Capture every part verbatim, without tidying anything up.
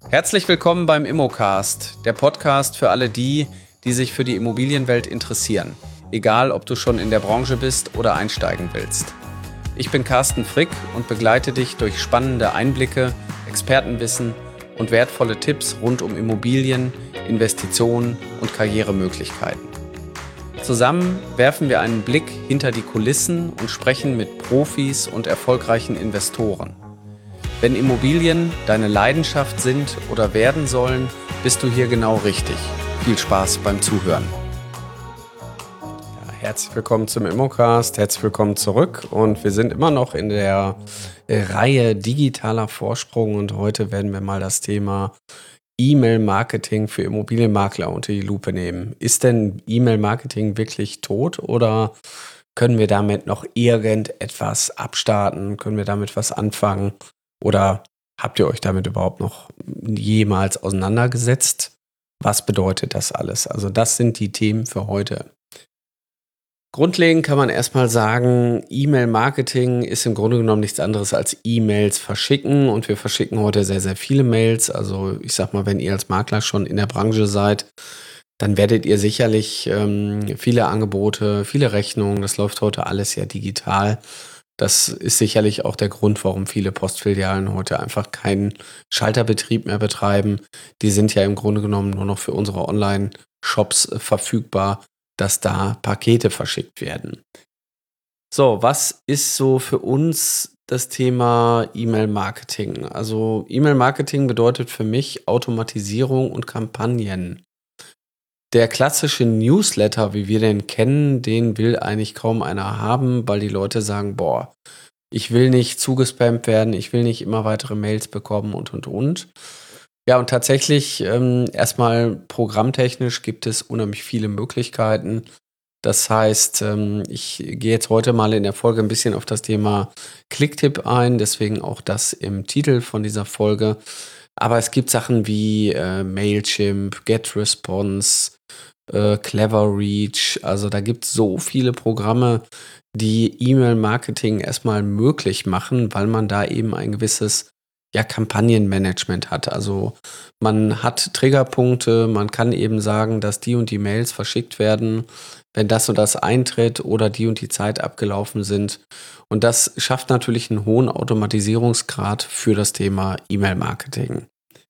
Herzlich willkommen beim Immocast, der Podcast für alle die, die sich für die Immobilienwelt interessieren. Egal, ob du schon in der Branche bist oder einsteigen willst. Ich bin Carsten Frick und begleite dich durch spannende Einblicke, Expertenwissen und wertvolle Tipps rund um Immobilien, Investitionen und Karrieremöglichkeiten. Zusammen werfen wir einen Blick hinter die Kulissen und sprechen mit Profis und erfolgreichen Investoren. Wenn Immobilien deine Leidenschaft sind oder werden sollen, bist du hier genau richtig. Viel Spaß beim Zuhören. Ja, herzlich willkommen zum Immocast, herzlich willkommen zurück und wir sind immer noch in der Reihe digitaler Vorsprung und heute werden wir mal das Thema E-Mail-Marketing für Immobilienmakler unter die Lupe nehmen. Ist denn E-Mail-Marketing wirklich tot oder können wir damit noch irgendetwas abstarten? Können wir damit was anfangen? Oder habt ihr euch damit überhaupt noch jemals auseinandergesetzt? Was bedeutet das alles? Also das sind die Themen für heute. Grundlegend kann man erstmal sagen, E-Mail-Marketing ist im Grunde genommen nichts anderes als E-Mails verschicken. Und wir verschicken heute sehr, sehr viele Mails. Also ich sag mal, wenn ihr als Makler schon in der Branche seid, dann werdet ihr sicherlich ähm, viele Angebote, viele Rechnungen, das läuft heute alles ja digital. Das ist sicherlich auch der Grund, warum viele Postfilialen heute einfach keinen Schalterbetrieb mehr betreiben. Die sind ja im Grunde genommen nur noch für unsere Online-Shops äh, verfügbar, dass da Pakete verschickt werden. So, was ist so für uns das Thema E-Mail-Marketing? Also E-Mail-Marketing bedeutet für mich Automatisierung und Kampagnen. Der klassische Newsletter, wie wir den kennen, den will eigentlich kaum einer haben, weil die Leute sagen, boah, ich will nicht zugespammt werden, ich will nicht immer weitere Mails bekommen und, und, und. Ja, und tatsächlich ähm, erstmal programmtechnisch gibt es unheimlich viele Möglichkeiten. Das heißt, ähm, ich gehe jetzt heute mal in der Folge ein bisschen auf das Thema Clicktip ein, deswegen auch das im Titel von dieser Folge. Aber es gibt Sachen wie äh, Mailchimp, GetResponse, äh, Cleverreach. Also da gibt es so viele Programme, die E-Mail-Marketing erstmal möglich machen, weil man da eben ein gewisses ja, Kampagnenmanagement hat. Also man hat Triggerpunkte, man kann eben sagen, dass die und die Mails verschickt werden, wenn das und das eintritt oder die und die Zeit abgelaufen sind. Und das schafft natürlich einen hohen Automatisierungsgrad für das Thema E-Mail-Marketing.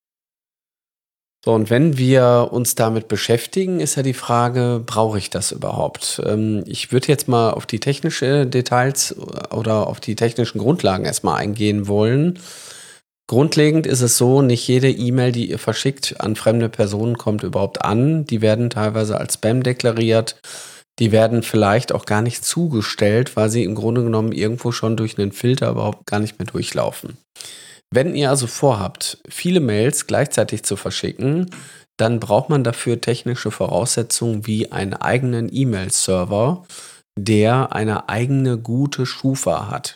So, und wenn wir uns damit beschäftigen, ist ja die Frage, brauche ich das überhaupt? Ähm, ich würde jetzt mal auf die technischen Details oder auf die technischen Grundlagen erstmal eingehen wollen. Grundlegend ist es so, nicht jede E-Mail, die ihr verschickt an fremde Personen, kommt überhaupt an. Die werden teilweise als Spam deklariert. Die werden vielleicht auch gar nicht zugestellt, weil sie im Grunde genommen irgendwo schon durch einen Filter überhaupt gar nicht mehr durchlaufen. Wenn ihr also vorhabt, viele Mails gleichzeitig zu verschicken, dann braucht man dafür technische Voraussetzungen wie einen eigenen E-Mail-Server, der eine eigene gute Schufa hat.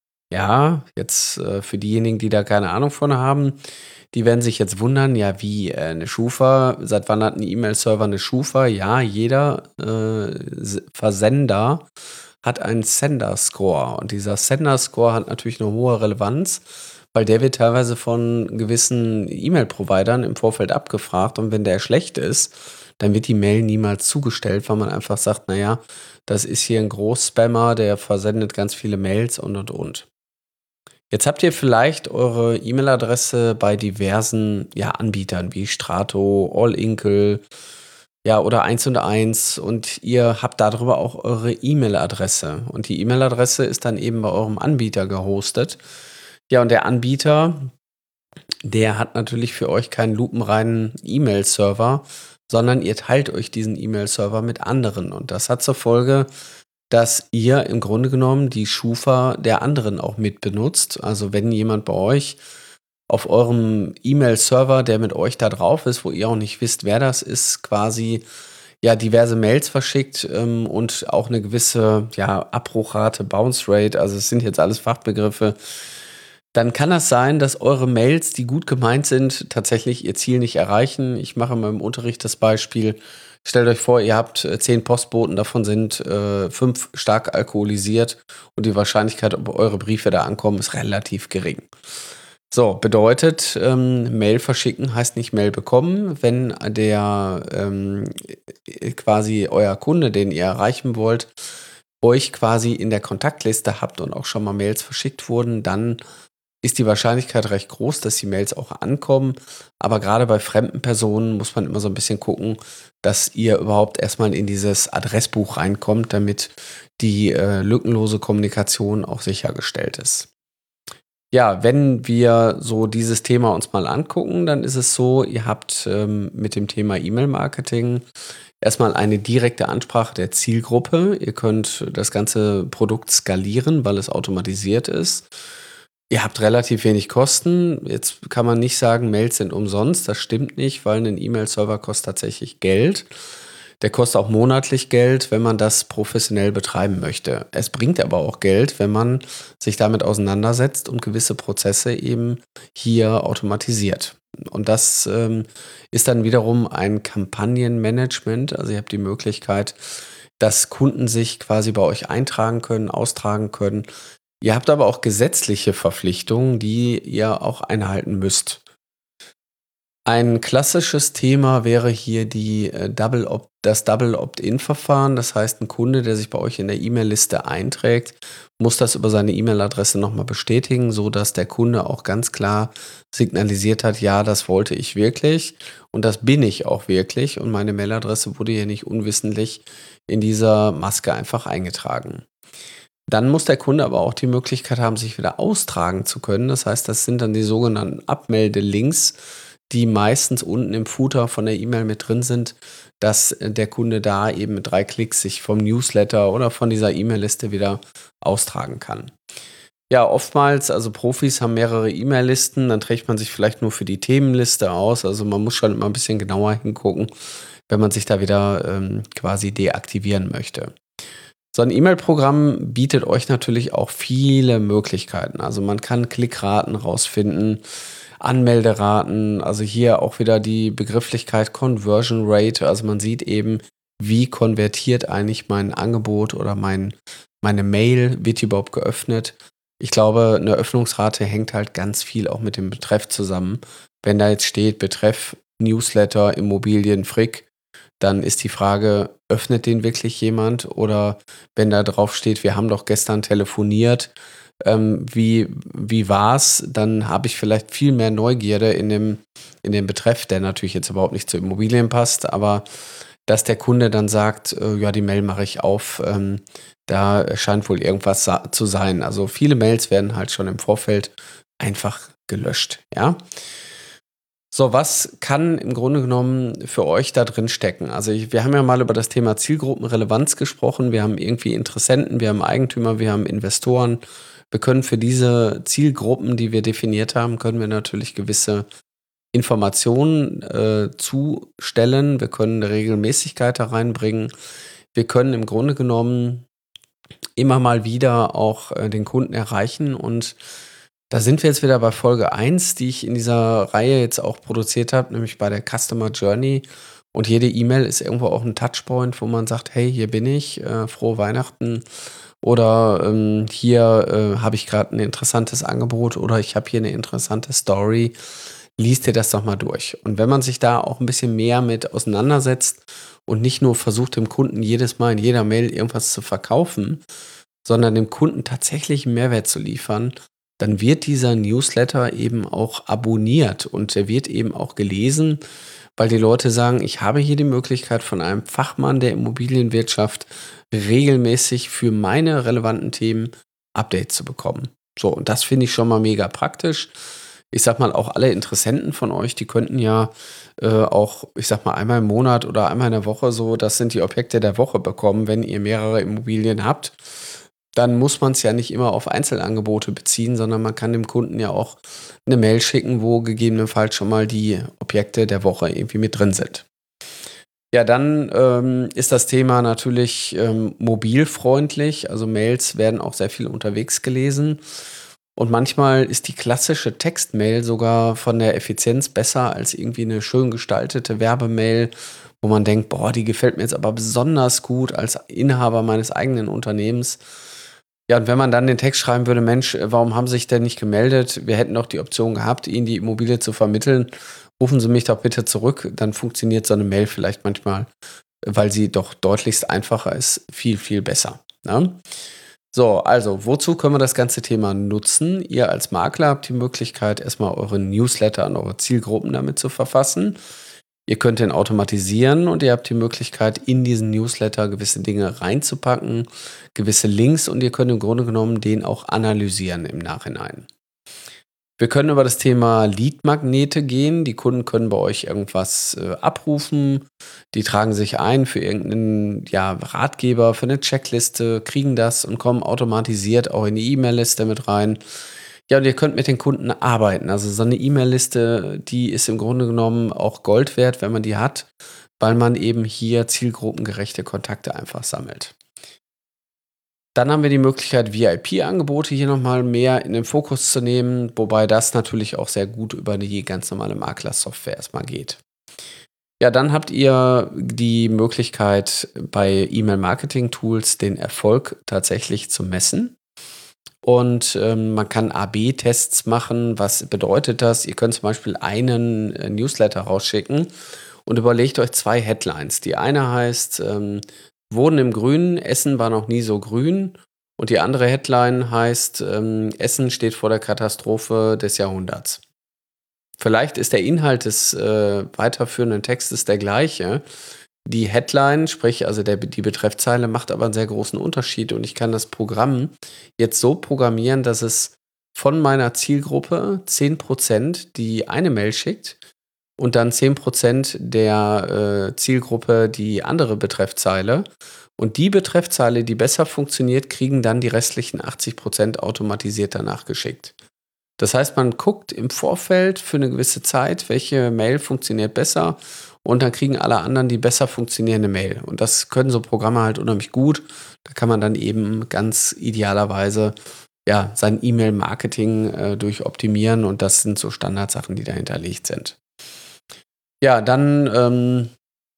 Ja, jetzt äh, für diejenigen, die da keine Ahnung von haben, die werden sich jetzt wundern, ja, wie äh, eine Schufa, seit wann hat ein E-Mail-Server eine Schufa? Ja, jeder äh, S- Versender hat einen Sender-Score und dieser Sender-Score hat natürlich eine hohe Relevanz, weil der wird teilweise von gewissen E-Mail-Providern im Vorfeld abgefragt und wenn der schlecht ist, dann wird die Mail niemals zugestellt, weil man einfach sagt, naja, das ist hier ein Großspammer, der versendet ganz viele Mails und und und. Jetzt habt ihr vielleicht eure E-Mail-Adresse bei diversen ja, Anbietern wie Strato, All-Inkle, ja, oder eins und eins und ihr habt darüber auch eure E-Mail-Adresse. Und die E-Mail-Adresse ist dann eben bei eurem Anbieter gehostet. Ja, und der Anbieter, der hat natürlich für euch keinen lupenreinen E-Mail-Server, sondern ihr teilt euch diesen E-Mail-Server mit anderen. Und das hat zur Folge, dass ihr im Grunde genommen die Schufa der anderen auch mit benutzt. Also wenn jemand bei euch auf eurem E-Mail-Server, der mit euch da drauf ist, wo ihr auch nicht wisst, wer das ist, quasi ja diverse Mails verschickt ähm, und auch eine gewisse ja, Abbruchrate, Bounce Rate, also es sind jetzt alles Fachbegriffe, dann kann das sein, dass eure Mails, die gut gemeint sind, tatsächlich ihr Ziel nicht erreichen. Ich mache in meinem Unterricht das Beispiel, stellt euch vor, ihr habt äh, zehn Postboten, davon sind äh, fünf stark alkoholisiert und die Wahrscheinlichkeit, ob eure Briefe da ankommen, ist relativ gering. So, bedeutet, ähm, Mail verschicken heißt nicht Mail bekommen. Wenn der ähm, äh, quasi euer Kunde, den ihr erreichen wollt, euch quasi in der Kontaktliste habt und auch schon mal Mails verschickt wurden, dann ist die Wahrscheinlichkeit recht groß, dass die Mails auch ankommen. Aber gerade bei fremden Personen muss man immer so ein bisschen gucken, dass ihr überhaupt erstmal in dieses Adressbuch reinkommt, damit die äh, lückenlose Kommunikation auch sichergestellt ist. Ja, wenn wir so dieses Thema uns mal angucken, dann ist es so, ihr habt ähm, mit dem Thema E-Mail-Marketing erstmal eine direkte Ansprache der Zielgruppe. Ihr könnt das ganze Produkt skalieren, weil es automatisiert ist. Ihr habt relativ wenig Kosten. Jetzt kann man nicht sagen, Mails sind umsonst. Das stimmt nicht, weil ein E-Mail-Server kostet tatsächlich Geld. Der kostet auch monatlich Geld, wenn man das professionell betreiben möchte. Es bringt aber auch Geld, wenn man sich damit auseinandersetzt und gewisse Prozesse eben hier automatisiert. Und das ähm, ist dann wiederum ein Kampagnenmanagement. Also ihr habt die Möglichkeit, dass Kunden sich quasi bei euch eintragen können, austragen können. Ihr habt aber auch gesetzliche Verpflichtungen, die ihr auch einhalten müsst. Ein klassisches Thema wäre hier die äh, Double Opt das Double Opt-in-Verfahren. Das heißt, ein Kunde, der sich bei euch in der E-Mail-Liste einträgt, muss das über seine E-Mail-Adresse nochmal bestätigen, sodass der Kunde auch ganz klar signalisiert hat, ja, das wollte ich wirklich und das bin ich auch wirklich und meine Mailadresse wurde hier nicht unwissentlich in dieser Maske einfach eingetragen. Dann muss der Kunde aber auch die Möglichkeit haben, sich wieder austragen zu können. Das heißt, das sind dann die sogenannten Abmeldelinks, die meistens unten im Footer von der E-Mail mit drin sind, dass äh, der Kunde da eben mit drei Klicks sich vom Newsletter oder von dieser E-Mail-Liste wieder austragen kann. Ja, oftmals, also Profis haben mehrere E-Mail-Listen, dann trägt man sich vielleicht nur für die Themenliste aus. Also man muss schon immer ein bisschen genauer hingucken, wenn man sich da wieder ähm, quasi deaktivieren möchte. So ein E-Mail-Programm bietet euch natürlich auch viele Möglichkeiten. Also man kann Klickraten rausfinden, Anmelderaten, also hier auch wieder die Begrifflichkeit Conversion Rate. Also man sieht eben, wie konvertiert eigentlich mein Angebot oder mein, meine Mail, wird die überhaupt geöffnet. Ich glaube, eine Öffnungsrate hängt halt ganz viel auch mit dem Betreff zusammen. Wenn da jetzt steht, Betreff Newsletter, Immobilien, Frick, dann ist die Frage, öffnet den wirklich jemand? Oder wenn da drauf steht, wir haben doch gestern telefoniert, ähm, wie, wie war's? Dann habe ich vielleicht viel mehr Neugierde in dem, in dem Betreff, der natürlich jetzt überhaupt nicht zu Immobilien passt, aber dass der Kunde dann sagt, äh, ja, die Mail mache ich auf, ähm, da scheint wohl irgendwas sa- zu sein. Also viele Mails werden halt schon im Vorfeld einfach gelöscht, ja. So, was kann im Grunde genommen für euch da drin stecken? Also ich, wir haben ja mal über das Thema Zielgruppenrelevanz gesprochen. Wir haben irgendwie Interessenten, wir haben Eigentümer, wir haben Investoren. Wir können für diese Zielgruppen, die wir definiert haben, können wir natürlich gewisse Informationen äh, zustellen. Wir können eine Regelmäßigkeit da reinbringen. Wir können im Grunde genommen immer mal wieder auch äh, den Kunden erreichen und da sind wir jetzt wieder bei Folge eins, die ich in dieser Reihe jetzt auch produziert habe, nämlich bei der Customer Journey. Und jede E-Mail ist irgendwo auch ein Touchpoint, wo man sagt, hey, hier bin ich, äh, frohe Weihnachten. Oder ähm, hier äh, habe ich gerade ein interessantes Angebot oder ich habe hier eine interessante Story. Lies dir das doch mal durch. Und wenn man sich da auch ein bisschen mehr mit auseinandersetzt und nicht nur versucht, dem Kunden jedes Mal in jeder Mail irgendwas zu verkaufen, sondern dem Kunden tatsächlich einen Mehrwert zu liefern, dann wird dieser Newsletter eben auch abonniert und der wird eben auch gelesen, weil die Leute sagen, ich habe hier die Möglichkeit von einem Fachmann der Immobilienwirtschaft regelmäßig für meine relevanten Themen Updates zu bekommen. So, und das finde ich schon mal mega praktisch. Ich sag mal, auch alle Interessenten von euch, die könnten ja äh, auch, ich sag mal, einmal im Monat oder einmal in der Woche so, das sind die Objekte der Woche bekommen, wenn ihr mehrere Immobilien habt. Dann muss man es ja nicht immer auf Einzelangebote beziehen, sondern man kann dem Kunden ja auch eine Mail schicken, wo gegebenenfalls schon mal die Objekte der Woche irgendwie mit drin sind. Ja, dann ähm, ist das Thema natürlich ähm, mobilfreundlich. Also Mails werden auch sehr viel unterwegs gelesen. Und manchmal ist die klassische Textmail sogar von der Effizienz besser als irgendwie eine schön gestaltete Werbemail, wo man denkt, boah, die gefällt mir jetzt aber besonders gut als Inhaber meines eigenen Unternehmens. Ja, und wenn man dann den Text schreiben würde, Mensch, äh, warum haben Sie sich denn nicht gemeldet? Wir hätten doch die Option gehabt, Ihnen die Immobilie zu vermitteln. Rufen Sie mich doch bitte zurück. Dann funktioniert so eine Mail vielleicht manchmal, weil sie doch deutlichst einfacher ist, viel, viel besser. Ne? So, also, wozu können wir das ganze Thema nutzen? Ihr als Makler habt die Möglichkeit, erstmal eure Newsletter an eure Zielgruppen damit zu verfassen. Ihr könnt den automatisieren und ihr habt die Möglichkeit, in diesen Newsletter gewisse Dinge reinzupacken, gewisse Links, und ihr könnt im Grunde genommen den auch analysieren im Nachhinein. Wir können über das Thema Leadmagnete gehen. Die Kunden können bei euch irgendwas äh, abrufen. Die tragen sich ein für irgendeinen ja, Ratgeber, für eine Checkliste, kriegen das und kommen automatisiert auch in die E-Mail-Liste mit rein. Ja, und ihr könnt mit den Kunden arbeiten. Also so eine E-Mail-Liste, die ist im Grunde genommen auch Gold wert, wenn man die hat, weil man eben hier zielgruppengerechte Kontakte einfach sammelt. Dann haben wir die Möglichkeit, V I P-Angebote hier nochmal mehr in den Fokus zu nehmen, wobei das natürlich auch sehr gut über die ganz normale Makler-Software erstmal geht. Ja, dann habt ihr die Möglichkeit, bei E-Mail-Marketing-Tools den Erfolg tatsächlich zu messen. Und ähm, man kann A B Tests machen. Was bedeutet das? Ihr könnt zum Beispiel einen äh, Newsletter rausschicken und überlegt euch zwei Headlines. Die eine heißt, ähm, Wohnen im Grünen, Essen war noch nie so grün. Und die andere Headline heißt, ähm, Essen steht vor der Katastrophe des Jahrhunderts. Vielleicht ist der Inhalt des äh, weiterführenden Textes der gleiche. Die Headline, sprich also der, die Betreffzeile, macht aber einen sehr großen Unterschied, und ich kann das Programm jetzt so programmieren, dass es von meiner Zielgruppe zehn Prozent die eine Mail schickt und dann zehn Prozent der äh, Zielgruppe die andere Betreffzeile. Und die Betreffzeile, die besser funktioniert, kriegen dann die restlichen achtzig Prozent automatisiert danach geschickt. Das heißt, man guckt im Vorfeld für eine gewisse Zeit, welche Mail funktioniert besser, und dann kriegen alle anderen die besser funktionierende Mail. Und das können so Programme halt unheimlich gut. Da kann man dann eben ganz idealerweise ja, sein E-Mail-Marketing äh, durch optimieren, und das sind so Standardsachen, die da hinterlegt sind. Ja, dann ähm,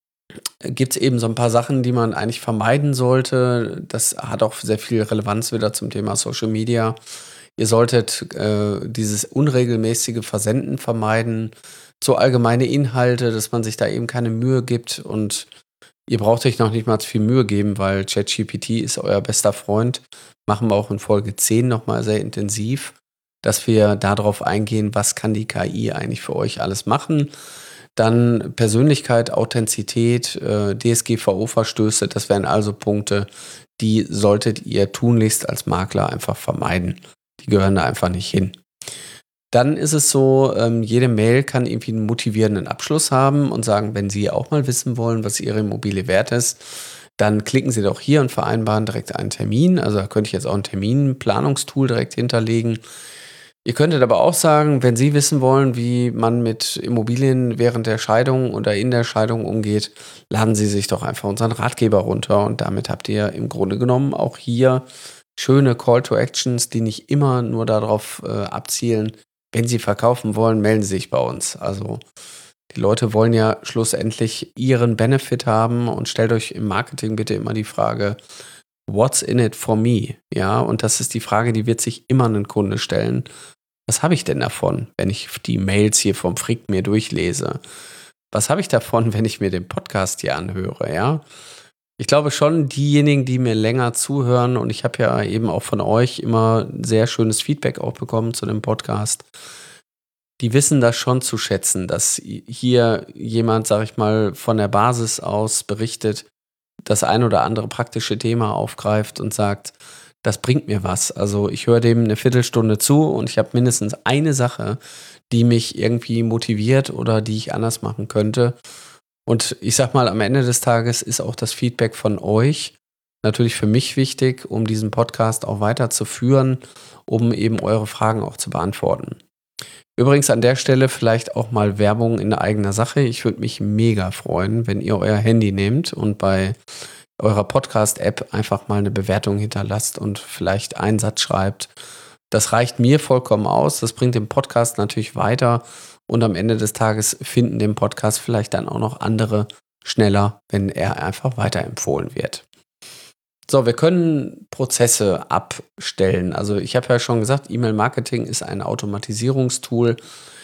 gibt es eben so ein paar Sachen, die man eigentlich vermeiden sollte. Das hat auch sehr viel Relevanz wieder zum Thema Social Media. Ihr solltet äh, dieses unregelmäßige Versenden vermeiden, so allgemeine Inhalte, dass man sich da eben keine Mühe gibt, und ihr braucht euch noch nicht mal viel Mühe geben, weil ChatGPT ist euer bester Freund. Machen wir auch in Folge zehn nochmal sehr intensiv, dass wir darauf eingehen, was kann die K I eigentlich für euch alles machen. Dann Persönlichkeit, Authentizität, äh, D S G V O-Verstöße, das wären also Punkte, die solltet ihr tunlichst als Makler einfach vermeiden. Die gehören da einfach nicht hin. Dann ist es so, ähm, jede Mail kann irgendwie einen motivierenden Abschluss haben und sagen, wenn Sie auch mal wissen wollen, was Ihre Immobilie wert ist, dann klicken Sie doch hier und vereinbaren direkt einen Termin. Also da könnte ich jetzt auch ein Terminplanungstool direkt hinterlegen. Ihr könntet aber auch sagen, wenn Sie wissen wollen, wie man mit Immobilien während der Scheidung oder in der Scheidung umgeht, laden Sie sich doch einfach unseren Ratgeber runter, und damit habt ihr im Grunde genommen auch hier schöne Call to Actions, die nicht immer nur darauf äh, abzielen, wenn Sie verkaufen wollen, melden Sie sich bei uns. Also die Leute wollen ja schlussendlich ihren Benefit haben, und stellt euch im Marketing bitte immer die Frage, what's in it for me? Ja, und das ist die Frage, die wird sich immer ein Kunde stellen. Was habe ich denn davon, wenn ich die Mails hier vom Frick mir durchlese? Was habe ich davon, wenn ich mir den Podcast hier anhöre? Ja, ich glaube schon, diejenigen, die mir länger zuhören, und ich habe ja eben auch von euch immer sehr schönes Feedback auch bekommen zu dem Podcast, die wissen das schon zu schätzen, dass hier jemand, sag ich mal, von der Basis aus berichtet, das ein oder andere praktische Thema aufgreift und sagt, das bringt mir was. Also ich höre dem eine Viertelstunde zu, und ich habe mindestens eine Sache, die mich irgendwie motiviert oder die ich anders machen könnte. Und ich sag mal, am Ende des Tages ist auch das Feedback von euch natürlich für mich wichtig, um diesen Podcast auch weiterzuführen, um eben eure Fragen auch zu beantworten. Übrigens an der Stelle vielleicht auch mal Werbung in eigener Sache. Ich würde mich mega freuen, wenn ihr euer Handy nehmt und bei eurer Podcast-App einfach mal eine Bewertung hinterlasst und vielleicht einen Satz schreibt. Das reicht mir vollkommen aus. Das bringt den Podcast natürlich weiter, und am Ende des Tages finden den Podcast vielleicht dann auch noch andere schneller, wenn er einfach weiterempfohlen wird. So, wir können Prozesse abstellen. Also ich habe ja schon gesagt, E-Mail-Marketing ist ein Automatisierungstool.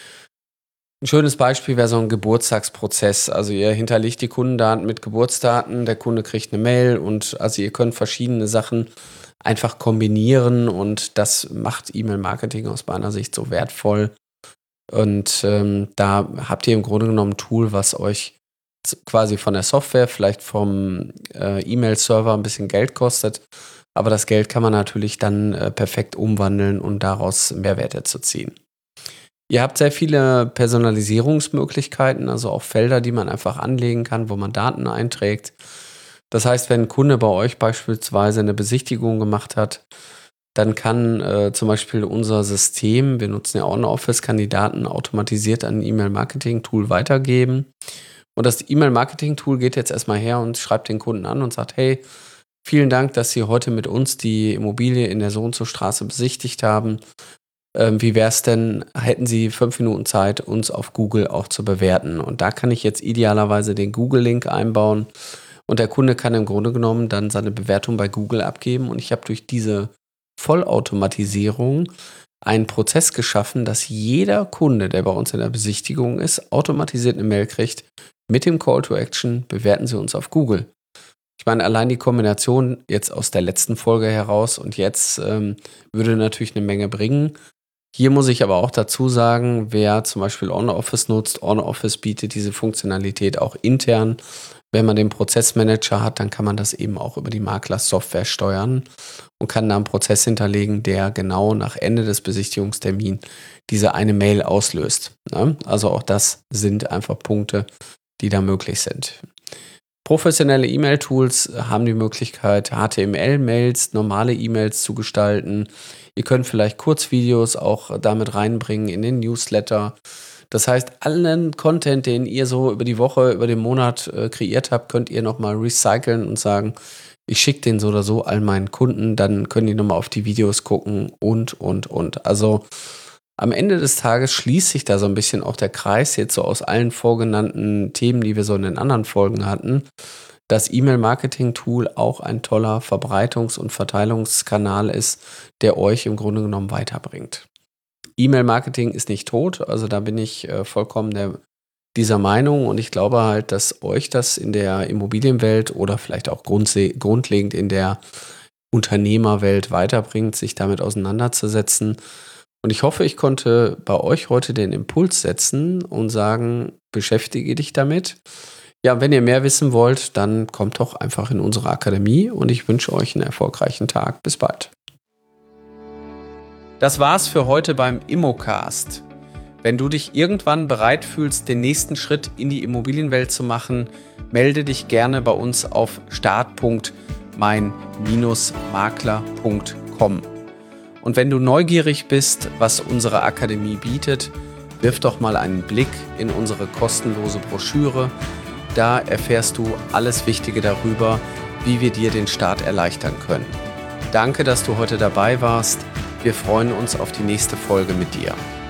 Ein schönes Beispiel wäre so ein Geburtstagsprozess. Also ihr hinterlegt die Kundendaten mit Geburtsdaten, der Kunde kriegt eine Mail und also ihr könnt verschiedene Sachen einfach kombinieren und das macht E-Mail-Marketing aus meiner Sicht so wertvoll. Und ähm, da habt ihr im Grunde genommen ein Tool, was euch z- quasi von der Software, vielleicht vom äh, E-Mail-Server ein bisschen Geld kostet. Aber das Geld kann man natürlich dann äh, perfekt umwandeln und daraus Mehrwerte zu ziehen. Ihr habt sehr viele Personalisierungsmöglichkeiten, also auch Felder, die man einfach anlegen kann, wo man Daten einträgt. Das heißt, wenn ein Kunde bei euch beispielsweise eine Besichtigung gemacht hat, dann kann äh, zum Beispiel unser System, wir nutzen ja OnOffice, kann die Daten automatisiert an ein E-Mail-Marketing-Tool weitergeben. Und das E-Mail-Marketing-Tool geht jetzt erstmal her und schreibt den Kunden an und sagt, hey, vielen Dank, dass Sie heute mit uns die Immobilie in der so und so Straße besichtigt haben. Ähm, wie wäre es denn, hätten Sie fünf Minuten Zeit, uns auf Google auch zu bewerten? Und da kann ich jetzt idealerweise den Google-Link einbauen und der Kunde kann im Grunde genommen dann seine Bewertung bei Google abgeben und ich habe durch diese Vollautomatisierung einen Prozess geschaffen, dass jeder Kunde, der bei uns in der Besichtigung ist, automatisiert eine Mail kriegt mit dem Call to Action, bewerten Sie uns auf Google. Ich meine, allein die Kombination jetzt aus der letzten Folge heraus und jetzt ähm, würde natürlich eine Menge bringen. Hier muss ich aber auch dazu sagen, wer zum Beispiel OnOffice nutzt, OnOffice bietet diese Funktionalität auch intern. Wenn man den Prozessmanager hat, dann kann man das eben auch über die Makler-Software steuern und kann da einen Prozess hinterlegen, der genau nach Ende des Besichtigungstermins diese eine Mail auslöst. Ne? Also auch das sind einfach Punkte, die da möglich sind. Professionelle E-Mail-Tools haben die Möglichkeit, H T M L-Mails, normale E-Mails zu gestalten. Ihr könnt vielleicht Kurzvideos auch damit reinbringen in den Newsletter. Das heißt, allen Content, den ihr so über die Woche, über den Monat äh, kreiert habt, könnt ihr nochmal recyceln und sagen, ich schicke den so oder so all meinen Kunden, dann können die nochmal auf die Videos gucken und, und, und. Also am Ende des Tages schließt sich da so ein bisschen auch der Kreis jetzt so aus allen vorgenannten Themen, die wir so in den anderen Folgen hatten. Das E-Mail-Marketing-Tool auch ein toller Verbreitungs- und Verteilungskanal ist, der euch im Grunde genommen weiterbringt. E-Mail-Marketing ist nicht tot, also da bin ich äh, vollkommen der, dieser Meinung und ich glaube halt, dass euch das in der Immobilienwelt oder vielleicht auch grundse- grundlegend in der Unternehmerwelt weiterbringt, sich damit auseinanderzusetzen. Und ich hoffe, ich konnte bei euch heute den Impuls setzen und sagen, beschäftige dich damit. Ja, wenn ihr mehr wissen wollt, dann kommt doch einfach in unsere Akademie und ich wünsche euch einen erfolgreichen Tag. Bis bald. Das war's für heute beim Immocast. Wenn du dich irgendwann bereit fühlst, den nächsten Schritt in die Immobilienwelt zu machen, melde dich gerne bei uns auf start punkt mein makler punkt com. Und wenn du neugierig bist, was unsere Akademie bietet, wirf doch mal einen Blick in unsere kostenlose Broschüre. Da erfährst du alles Wichtige darüber, wie wir dir den Start erleichtern können. Danke, dass du heute dabei warst. Wir freuen uns auf die nächste Folge mit dir.